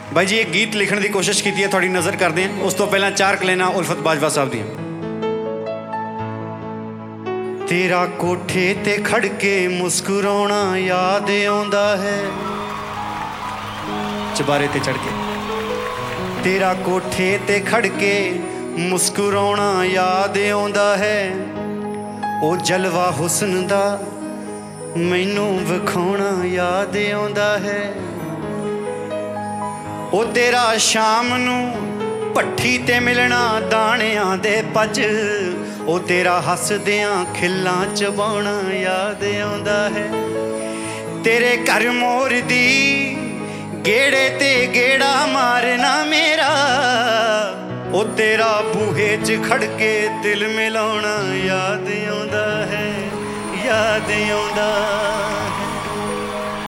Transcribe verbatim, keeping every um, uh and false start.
ਬਾਈ ਜੀ एक गीत लिखण की कोशिश की है, थोड़ी नज़र करते हैं। उस तो पहला चार कलेना उल्फत बाजवा साहब दी। तेरा कोठे ते खड़ के मुस्कुराना याद आउंदा है, चबारे ते चढ़ के तेरा कोठे ते खड़ के मुस्कुराना याद आउंदा है, ओ जलवा हुस्न दा मैनू विखाउणा याद आउंदा है। ओ तेरा शाम नू भट्ठी ते मिलना दाणियां दे पज, ओ तेरा हसदियां खिल्लां चबाउणा याद आउंदा है। तेरे घर मोर दी गेड़े ते गेड़ा मारना मेरा, ओ तेरा बूहे च खड़ के दिल मिलाउणा याद आउंदा है, याद आउंदा।